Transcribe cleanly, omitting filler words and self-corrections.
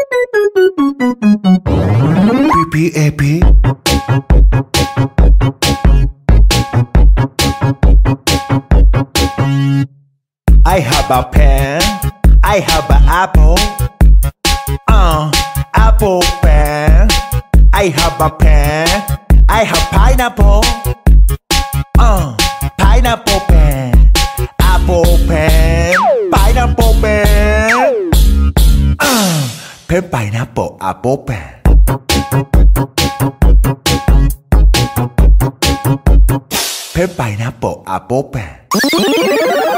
PPAP. I have a pen, I have an apple. Apple pen. I have a pen, I have pineapple. Pineapple pen. Apple pen, pineapple pen. Pen pineapple apple pen. Pen pineapple apple pen.